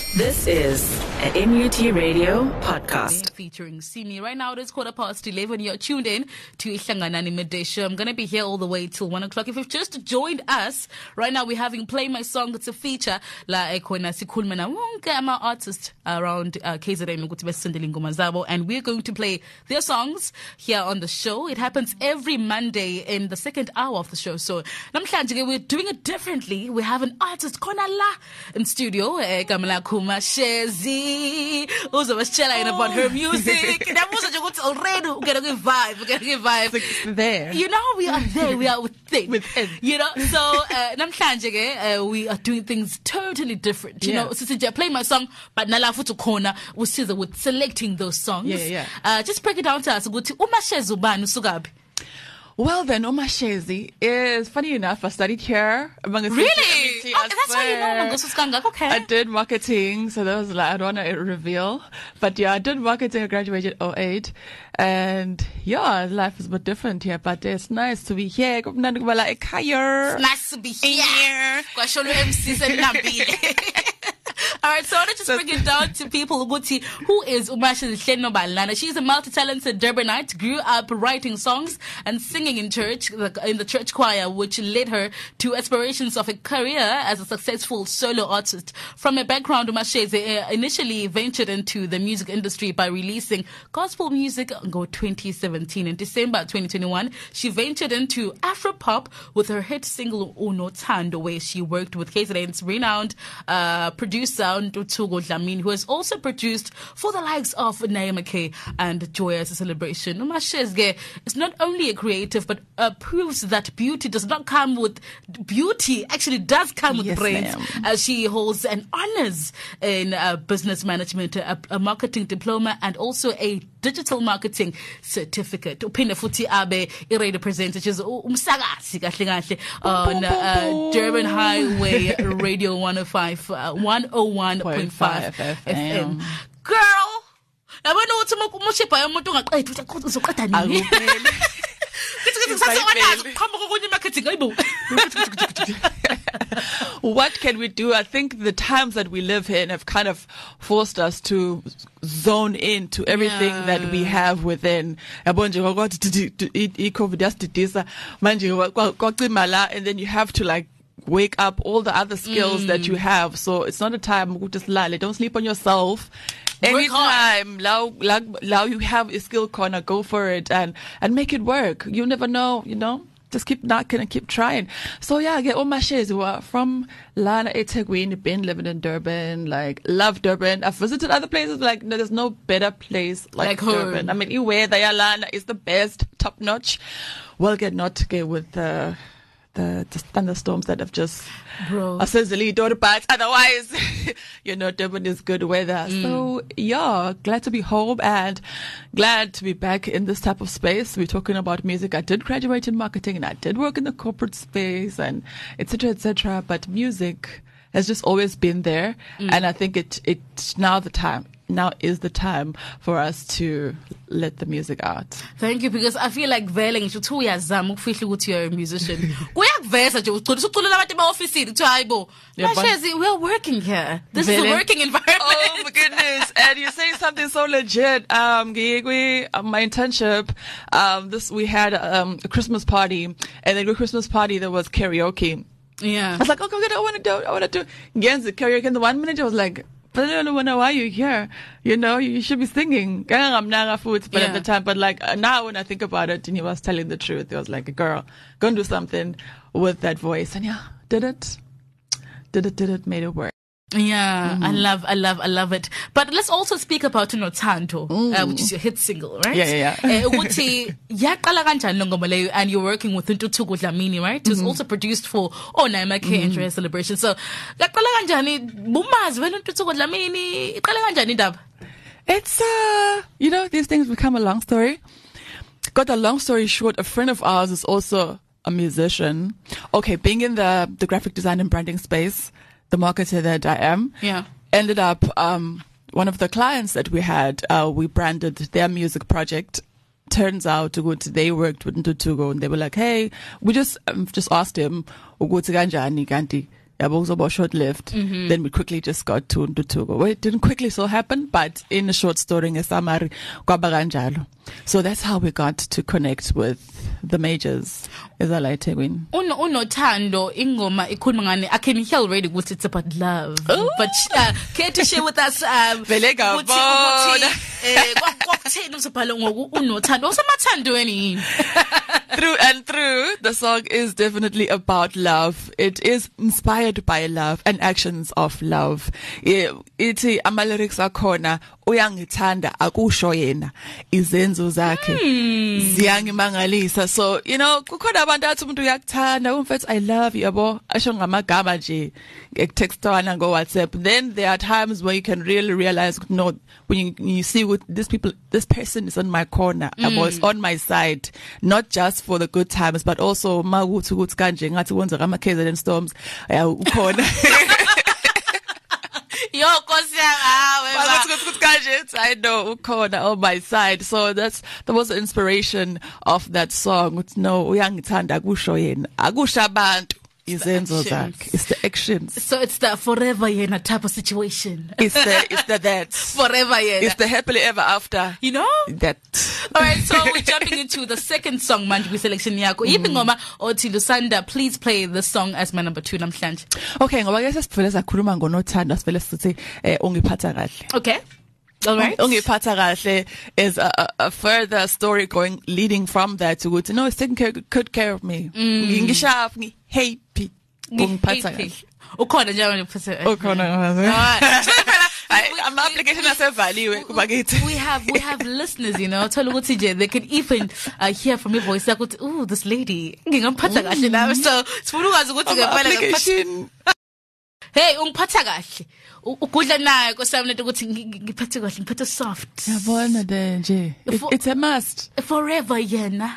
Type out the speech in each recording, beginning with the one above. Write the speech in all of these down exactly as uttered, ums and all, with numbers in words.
This is an N U T Radio podcast. Featuring Simi. Right now it is quarter past eleven. You're tuned in to Ihlanganani Midday Show. I'm going to be here all the way till one o'clock. If you've just joined us, right now we're having Play My Song. It's a feature. La ekwena sikhuluma wonke ama artists around uh, K Z N ukuthi besendele ingoma zabo, and we're going to play their songs here on the show. It happens every Monday in the second hour of the show. So namhlanje we're doing it differently. We have an artist khona la in studio. Eh, Kamala Mashezi uzobasitshela about her music. Namusa nje ukuthi already ugena ke vibe, ugena ke vibe. It's there. You know, we are there. We are within. Within. You know, so uh, namhlanje ke uh, we are doing things totally different. You Yeah. know, since I play my song, but nala futhi khona usiza with selecting those songs. Yeah, yeah. Uh, just break it down to us ukuthi uMashezi ubani usukaphi? Well, then, uMashezi is, funny enough, I studied here. Among a Really? community, Oh, I that's why you know swear. Mangosutskanga. Okay. I did marketing, so that was like, I don't want to reveal. But yeah, I did marketing. I graduated oh eight. And yeah, life is a bit different here, but it's nice to be here. Nice to be here. Kwasholo M C senambile. All right, so I want to just bring it down to people. Ukuthi, who is Umashezi Hleno Balana? She's a multi-talented Durbanite, grew up writing songs and singing in church, in the church choir, which led her to aspirations of a career as a successful solo artist. From a background, Umashezi initially ventured into the music industry by releasing gospel music in twenty seventeen. In December twenty twenty-one, she ventured into Afropop with her hit single Unothando, where she worked with K Z N's renowned uh, producer Ntuthuko Dlamini, who has also produced for the likes of Naima K and Joyous Celebration. Umashezi is not only a creative, but uh, proves that beauty does not come with beauty. Actually, does come with Yes, brains, ma'am. as she holds an honors in uh, business management, a, a marketing diploma, and also a digital marketing certificate. Uphinde futhi abe i-radio presenter, which is umsakazi kahle kahle on uh, Durban Highway Radio one oh five, uh, one oh one point five F M. Girl, yabona ukuthi umushipa yomuntu ungaqedi uthi uzoqeda nini? What can we do? I think the times that we live in have kind of forced us to zone in to everything Yeah. that we have within. Yabo nje kwakwathi i-COVID yasdidisa manje kwacima la, and then you have to like wake up all the other skills mm. that you have. So it's not a time ukuthi silale. Don't sleep on yourself. Anytime now, now you have a skill corner, go for it and and make it work. You never know, you know. Just keep knocking and keep trying. So yeah, get Umashezi were from Lana eThekwini, been living in Durban, like love Durban. I've visited other places, like no, there's no better place like, Like Durban. home. I mean, Iwe Lana is the best, top notch. Well, get not get with the the, the thunderstorms that have just Bro. essentially done, but otherwise, you know, Durban is good weather. Mm. So yeah, glad to be home and glad to be back in this type of space. We're talking about music. I did graduate in marketing and I did work in the corporate space and et cetera, et cetera. But music has just always been there. Mm. And I think it, it's now the time. Now is the time for us to let the music out. Thank you, because I feel like vele ngisho uthi uyazama ukufihla ukuthi you're a musician. Kuyakuveza nje ugcina usuculela abantu ema-ofisini uthi hayibo. Yeah, but- Mashezi, we're working here. This is a Vele? working environment. Oh my goodness! And you're saying something so legit. Um, we, uh, my internship, um, this we had um a Christmas party, and then the Christmas party there was karaoke. Yeah. I was like, okay, okay, I want to do, I want to do against the karaoke. And the one minute I was like, but I don't know why you're here. You know, you should be singing. But Yeah. at the time, but like uh, now when I think about it, and he was telling the truth, he was like, girl, go and do something with that voice. And yeah, did it, did it, did it, made it work. Yeah, mm. I love, I love, I love it. But let's also speak about Unothando, uh, which is your hit single, right? Yeah, yeah, yeah. Uh, ukuthi yaqala kanjani lo ngoma leyo, and you're working with Ntuthuko Dlamini, right? It was also produced for Oh Naima K and Joyous Celebration. So yaqala kanjani? Bumazi wena Ntuthuko Dlamini, iqala kanjani indaba? It's, uh, you know, these things become a long story. Got a long story short, a friend of ours is also a musician. Okay, being in the, the graphic design and branding space, the marketer that I am, Yeah. ended up, um, one of the clients that we had, uh, we branded their music project. Turns out ukuthi they worked with Ntuthuko and they were like, hey, we just, um, just asked him, ukuthi kanjani kanti about short lived. Mm-hmm. Then we quickly just got to Ntutuko. Well, it didn't quickly so happen, but in a short story, in summary, so that's how we got to connect with the majors. Is that like Tegwin? Uno uno tando ingoma ikhuluma ngani. I can hear already what it's about love. Ooh. But uh, can you share with us um Velega Through and through, the song is definitely about love. It is inspired by love and actions of love. Ithi ama lyrics akhona uyangithanda akusho yena izenzo zakhe ziyangimangalisa. So you know kukhona abantu athi umuntu uyakuthanda umfethu I love you yabo asho ngamagama nje ngekutextwana go WhatsApp. Then there are times where you can really realize no, when you, you see what this people this person is on my corner, mm. yabo is on my side, not just for the good times but also makuthi ukuthi kanje ngathi wenza ama K Z N Storms ukhona. Yo, I know ukhona on my side. So that's that was the inspiration of that song. No, uyangithanda akusho yena akusho abantu izenzo zakhe. It's the actions. So it's the forever yena type of situation. It's the it's the that forever yena. It's the happily ever after. You know that. All right, so we're jumping into the second song manje selection yakho. Ibingoma othi Lusanda, please play the song as my number two namhlanje. Okay, ngoba ke sesivele sakhuluma ngonothando sivele sithi eh ungiphatha kahle. Okay. All right. Ungiphatha kahle is a, a, a further story going leading from that to go to no, it's taking care, good care of me. Ngishafu ngi happy. Ungiphatha kahle. Ukhona nje ngiphatha. Ukhona. I'm application asevaliwe kuba kithi. We have we have listeners, you know, thola ukuthi nje they can even uh, hear from your voice like ooh this lady ngingamphatha kahle nawe. So sifuna ukwazi ukuthi ngempela ngiphatha. Hey, ungiphatha kahle. Ugudla naye kosami lento ukuthi ngiphathe kahle, ngiphathe soft. Yabona nje. It's a must. Forever yena.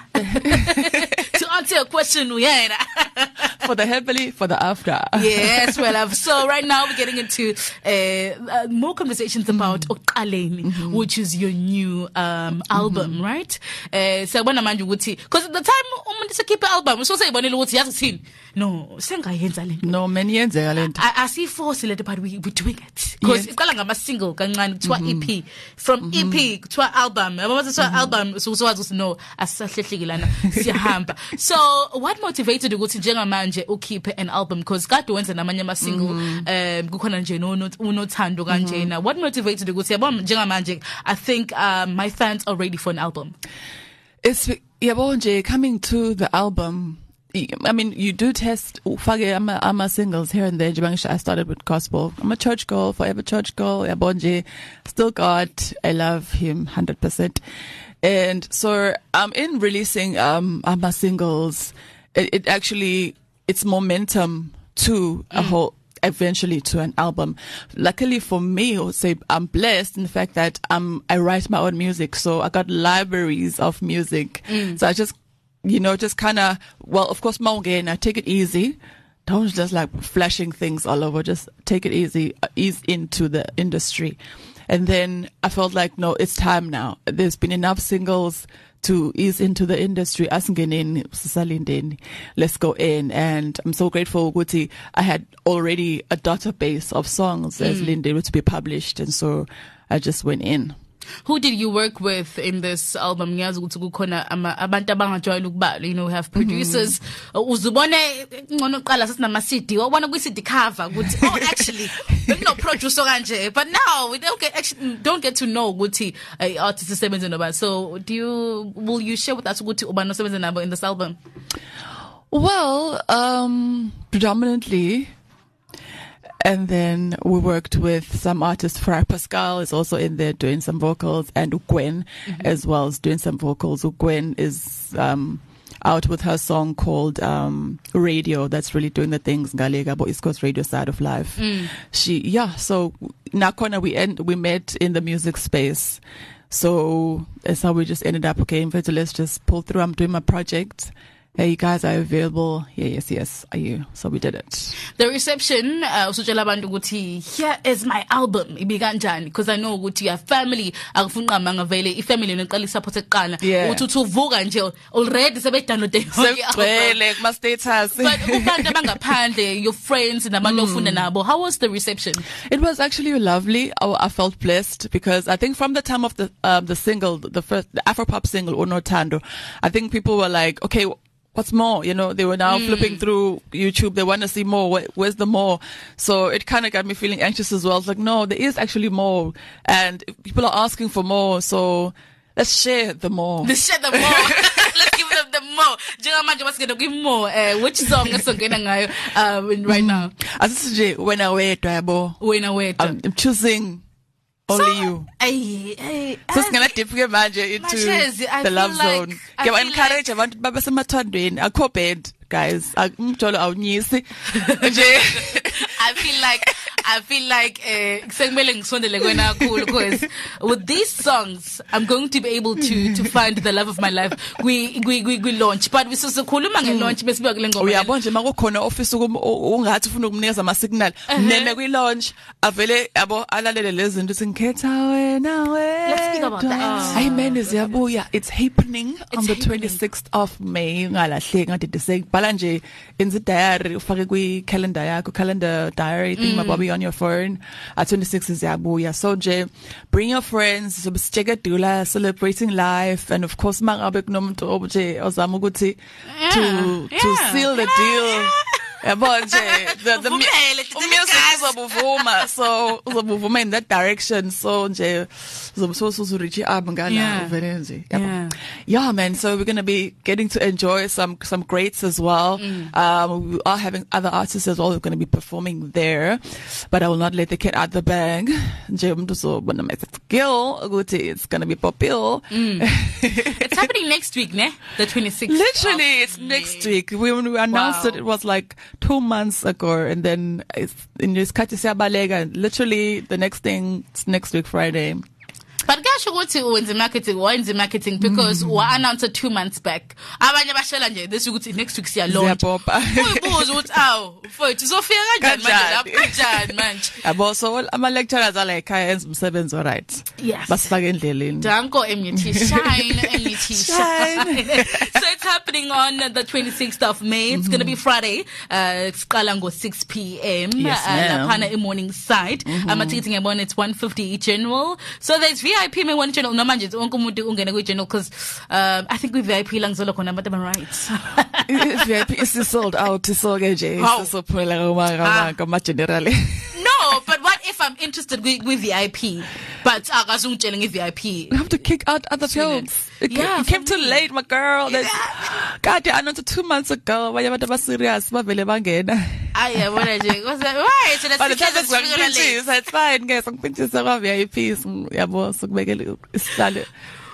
To answer your question yena. For the happily, for the after. Yes, well, I've, so right now we're getting into uh, uh, more conversations about Oqaleni, mm-hmm. which is your new um, album, mm-hmm. right? Uh, so when I'm ukuthi, because at the time umuntu sekhipha album, so sayibonela ukuthi yazi thini. No, sengayenza lento. No, many yenzeka lento. I see force lento but we we doing it. Because it's called ngama single kancane kuthiwa E P. From E P kuthiwa album. Yabona kuthiwa album so so wazi no asahlehleki lana siyahamba. So what motivated ukuthi njengamanje ukhiphe an album because kade wenza namanye ama single um kukhona nje no unothando kanjena. What motivated ukuthi yabona njengamanje I think um, my fans are ready for an album. It's yabona nje coming to the album. I mean, you do test ufake ama, ama singles here and there. I started with gospel. I'm a church girl, forever church girl. Yabonje, still God. I love him one hundred percent. And so I'm um, in releasing um ama singles. It, it actually it's momentum to a mm. whole eventually to an album. Luckily for me, I would say I'm blessed in the fact that um I write my own music, so I got libraries of music. Mm. So I just you know, just kind of, well, of course, again, I take it easy. Don't just like flashing things all over. Just take it easy, ease into the industry. And then I felt like, no, it's time now. There's been enough singles to ease into the industry. Let's go in. And I'm so grateful, Guti. I had already a database of songs mm. as Linde to be published. And so I just went in. Who did you work with in this album? You know, have producers. Uzubone ngono qala sasina C D. Wabona kwi C D cover. Oh, actually, no producer kanje. But now we don't get actually don't get to know ukuthi artists sebenza nobani. So, do you will you share with us ukuthi ubani sebenza nabo in this album? Well, um, predominantly. And then we worked with some artists. Fry Pascal is also in there doing some vocals, and Gwen mm-hmm. as well is doing some vocals. Gwen is um, out with her song called um, Radio. That's really doing the things Galega, but East Coast radio side of life. Mm. She, yeah. So Nakona, we end, we met in the music space. So that's how we just ended up. Okay, let's just pull through. I'm doing my project. hey, you guys are available. Yeah, yes, yes, are you? So we did it. The reception, uh, usutshela abantu ukuthi here is my album. Ibikanjani? Because I know ukuthi your family akufuna mangavele ifamily neqala support eqala. Uthi uvuka nje already sebedownload sebegcwele kuma status. But ubantu abangaphandle, your friends nabantu ofunda nabo, how was the reception? It was actually lovely. I, I felt blessed because I think from the time of the um, the single, the first the Afropop single Unothando, I think people were like, okay, what's more? You know, they were now mm. flipping through YouTube. They want to see more. Where, where's the more? So it kind of got me feeling anxious as well. It's like, no, there is actually more. And people are asking for more. So let's share the more. Let's share the more. Let's give them the more. Njengamanje basigena give more. Uh, which song esongena ngayo um, right now? Asije wena wedwa yabo. Wena wedwa. I'm, I'm choosing only so, you. Ay, ay, so singena deep ke manje into Mashezi, the love like, zone. Ke ba encourage abantu babe semathandweni. Akho bad guys. Umjolo awunyisi. Nje I feel like I feel like sekumele ngisondele kwena kakhulu because with these songs I'm going to be able to to find the love of my life. We we we, we launch but we sikhuluma nge launch bese sibe kule ngoma. Uyabona nje makukhona office ungathi ufuna ukunikeza ama signal neme kwi launch avele yabo alalele lezi zinto singikhetha wena wena. Let's speak about that. Amen ziyabuya. It's happening it's on the happening. twenty-sixth of May ngalahleki ngadidise bhala nje in the diary ufake kwi calendar yakho calendar diary thing mm. mababi on your phone. At twenty-six is yabuya. So Jay, bring your friends. So dula celebrating life, and of course, mangabe kunomuntu obuje ozama ukuthi to to seal the deal. Yabo nje the the music uzobuvuma, so uzobuvuma in that direction. So nje uzobuso reach up ngala vele nje. Yeah, yeah, man. So we're gonna be getting to enjoy some some greats as well. Mm. Um, we are having other artists as well who are gonna be performing there, but I will not let the cat out the bag. Nje umuntu so bona mase skill ukuthi it's gonna be popular. Mm. It's happening next week, ne? The twenty-sixth. Literally, it's May. Next week. We, when we announced wow. it, it was like two months ago, and then it's in this Balega. Literally, the next thing is next week Friday. But gasho ukuthi wenze marketing wenze marketing because mm. wa announced two months back. Abanye bashela nje this ukuthi next week siya launch. Uyibuza ukuthi aw mfowethu uzofika kanjani manje lapho kanjani manje. Yabo so ama lecturers are like I enza umsebenzi alright. Yes. Basifake endleleni. Danko M U T shine M U T shine. So it's happening on the twenty-sixth of May. It's mm-hmm. going to be Friday. Uh siqala ngo six p.m. Yes, uh, laphana e morning side. Mm-hmm. Ama tickets ngiyabona it's one fifty general. So there's V I P me one channel no manje wonke umuntu ungena kwi channel because um I think we V I P langizolo khona but am I right? V I P is sold out so ke nje sophela ngoma ngoma generally. No, but what if I'm interested with, with V I P but akazungitshela nge V I P? You have to kick out other films. It, yeah, it came too me. late, my girl. Yeah. God, I announced two months ago. Why you about serious? Bavele bangena. Ah yeah, what I did was that why? So that's it's it's fine, guys. I'm pinches of V I Ps. Yabo so kubekele isihlalo.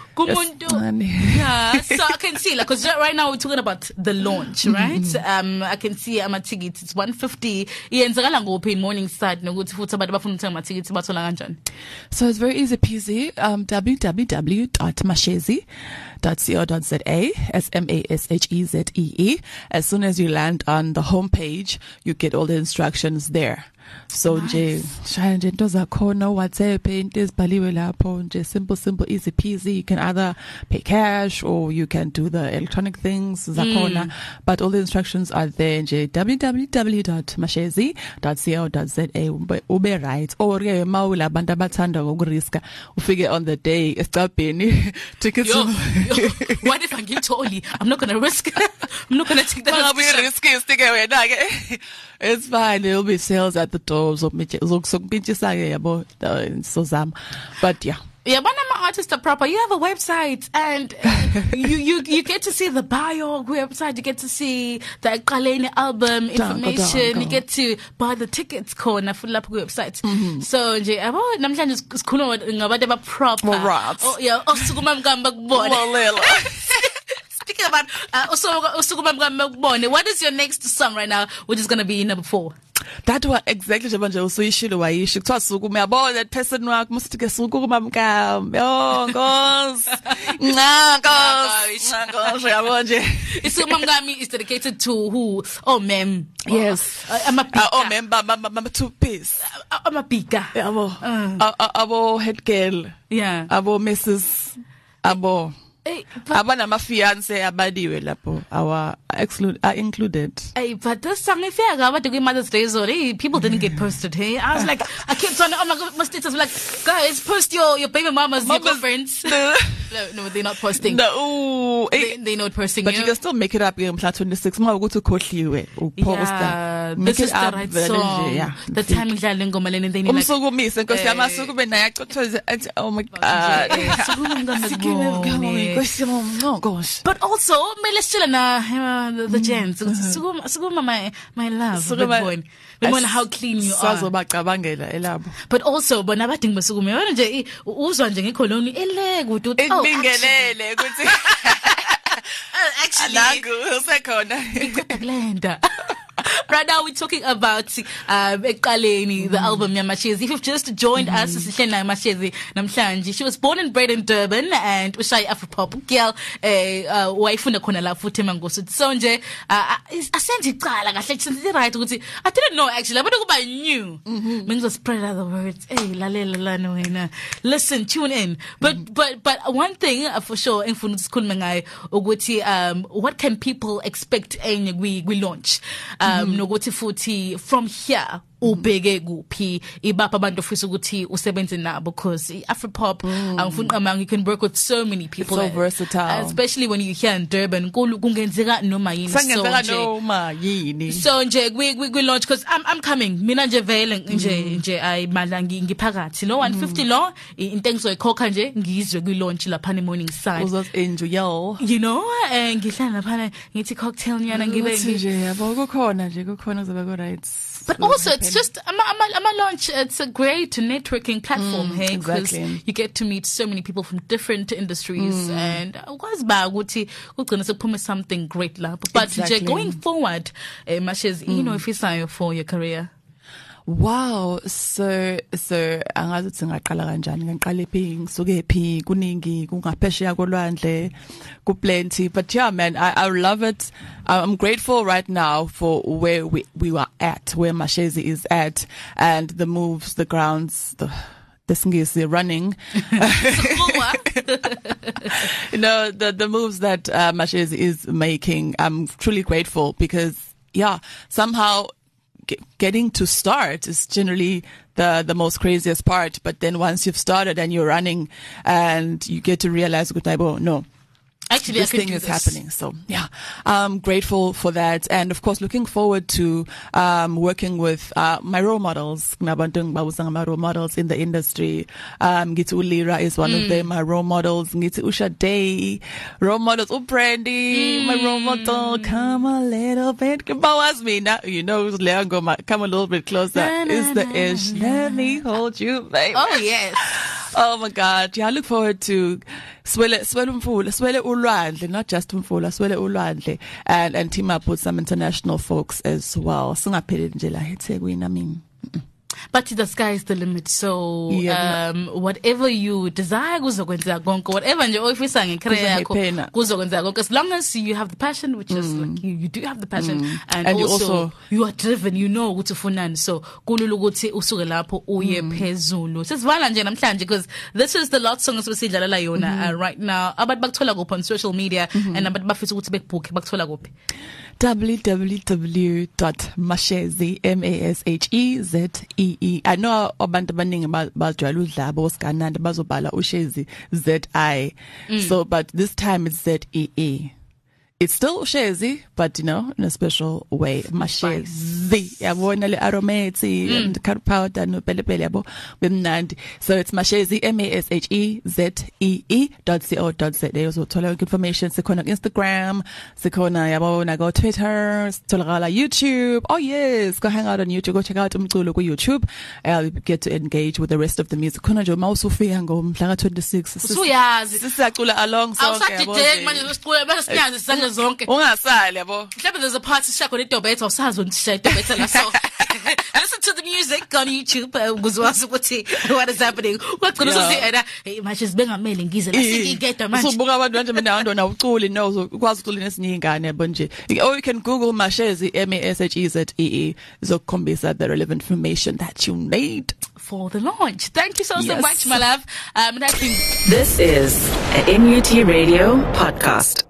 Yeah, so I can see like because right now we're talking about the launch, right? Mm-hmm. Um, I can see ama tickets it's one fifty. Iyenzakala ngophi morning start nokuthi futhi abantu bafuna ukuthenga ama tickets bathola kanjani? So it's very easy peasy. Um, w w w dot mashezi dot co dot za S M A S H E Z E E. As soon as you land on the homepage, you get all the instructions there. So nje shaya nje into zakhona WhatsApp into ezibhaliwe lapho nje simple simple easy peasy. You can either pay cash or you can do the electronic things zakhona mm. but all the instructions are there nje w w w dot mashezi dot co dot za ube right or ke mawula abantu abathanda ukuriska ufike on the day esicabheni tickets. Yo, yo, what if I give to Oli? I'm not going to risk I'm not going to take that well, risk. Well, risky stick wena ke. It's fine. There'll be sales at the door. So, but yeah. Yeah, but I'm an artist proper. You have a website and you, you, you get to see the bio website. You get to see the Kaleni album information. You get to buy the tickets corner for the website. Mm-hmm. So, nje, abo namhlanje sikhuluma ngabantu aba proper. Oh yeah, osukuma mgamba kubona. Speaking about uh, what is your next song right now, which is going to be number four? that was exactly nje usuyishilo wayisho kuthiwa sukuma yabo that person wakho must ke sukuma mkam yo Nkosi Nkosi Nkosi yabo nje isukuma mkami is dedicated to who oh ma'am yes amabhika oh ma'am mama two piece amabhika yabo abo head girl yeah abo missus abo Hey, abana ma fiance abadiwe lapho our exclude are included. Hey, but this song if you got to Mother's Day so people didn't get posted. Hey, I was like, I kept on. Oh my God, my status was like, guys, post your your baby mamas, your girlfriends. no, no, they're not posting. No, they, they're not posting. But you, you can still make it up. You're twenty-six. Ma go to Kohliwe. Yeah, this is the right song. Yeah, the time is like lingo malene. They need like. Umsukumise because yama sukume na yakho. Oh my God. Oh gosh. But also, let's chill na the, the gents. Sukuma, sukuma, my my love. Sukuma, boy. We want how clean you are. But also, but nabading basukuma. Wena nje uzwa nje ngekoloni ele kuthi oh. Ibingelele kuthi. Actually, alagu usekhona. Right now we're talking about um Eqaleni, the mm. album Yamashezi. If you've just joined mm. us, Sihlena Yamashezi namhlanje. She was born and bred in Durban and ushayi Afropop girl eh uh, wayifunda khona la futhi eMangosuthu. So nje asenze icala kahle kusenze right ukuthi I didn't know actually but kuba new. Mengizo spread other words. Hey lalela lana wena. Listen, tune in. But mm. but but one thing uh, for sure engifuna ukusikhuluma ngayo ukuthi um what can people expect enye we we launch um nokuthi futhi from here ubheke kuphi ibapha abantu ofisa ukuthi usebenze nabo because Afropop angifuna qamanga you can work with so many people it's so versatile especially when you here in Durban kungenzeka noma yini sangenzeka noma yini so nje we we launch because I'm I'm coming mina nje vele nje nje ayimala ngiphakathi lo one fifty lo into engizoyikhokha nje ngizwe kwi launch lapha ne morning side uzos enjoy you know ngihlala lapha ngithi cocktail nyana ngibe nje yabo kukhona nje kukhona kuzoba go right but also it's just I'm a, I'm a, I'm a launch it's a great networking platform mm, hey because exactly. you get to meet so many people from different industries mm. and kwaziba ukuthi kugcina sekuphume something great lapho but exactly. going forward eh, Mashezi mm. you know if you for your career wow so so angazi ngaqala kanjani ngiqale phi ngisuke phi kuningi kungaphesheya kolwandle ku plenty but yeah man I I love it I'm grateful right now for where we we were at where Mashezi is at and the moves the grounds the this is running you know the the moves that uh, Mashezi is making I'm truly grateful because yeah somehow getting to start is generally the the most craziest part but then once you've started and you're running and you get to realize no actually this I thing is this. happening so yeah I'm grateful for that and of course looking forward to um working with uh my role models my role models in the industry um Ngithi Ulira is one mm. of them my role models Ngithi Usha Day role models uBrandy mm. my role model come a little bit was me now you know Leangoma come a little bit closer na, na, is the na, ish na, let me hold you baby oh yes oh my God yeah I look forward to swele swele umfula swele ulwandle not just umfula swele ulwandle and and team up with some international folks as well singapheli nje la eThekwini I mean but the sky is the limit so yeah, um whatever you desire kuzokwenzeka konke whatever nje ofisa ngecareer yakho kuzokwenzeka konke as long as you have the passion which is mm. like you you do have the passion mm. and, and also, you also you are driven you know ukuthi ufunani so kulula ukuthi usuke lapho uye mm. phezulu sesivala nje namhlanje because this is the lot songs wesidlalela yona mm. uh, right now abantu bakuthola kuphi on social media mm-hmm. and abantu bafisa ukuthi bekubooke bakuthola kuphi w w w dot mashezi m a s h e z e e I know abantu abaningi bajwayela udlabo osikanandi bazobhala ushezi z I mm. so but this time it's z e e it's still Ushezi, but you know, in a special way. Mashezi. Yabona le aromates and curry powder no pele pele yabo bemnandi. So it's Mashezi M A S H E Z E E dot co dot za. Uzothola yonke information sikhona ku Instagram, sikhona yabona go Twitter, sitholakala YouTube. Oh yes, go hang out on YouTube, go check out umculo ku YouTube. Uh, get to engage with the rest of the music. Khona nje mawusufika ngomhla ka twenty-six. Usuyazi. Sisacula along sonke yabo. Awusadideki manje usicula bese sinyazi zonke. Ungasali yabo. Mhlawumbe there's a party shako le Dobetha usazi ukuthi shaya Dobetha la so. Listen to the music on YouTube. Uh, what is happening? What could Yeah. hey, much is being a mailing gizzard. I think you get a man. So buka abantu nje mina ando na uculi no so ukwazi ucula nesinye ingane yabo nje. Or you can Google Mashezi M A S H E Z E E izokukhombisa the relevant information that you need for the launch. Thank you so, yes. so much, my love. Um, and I think this is a N U T Radio podcast.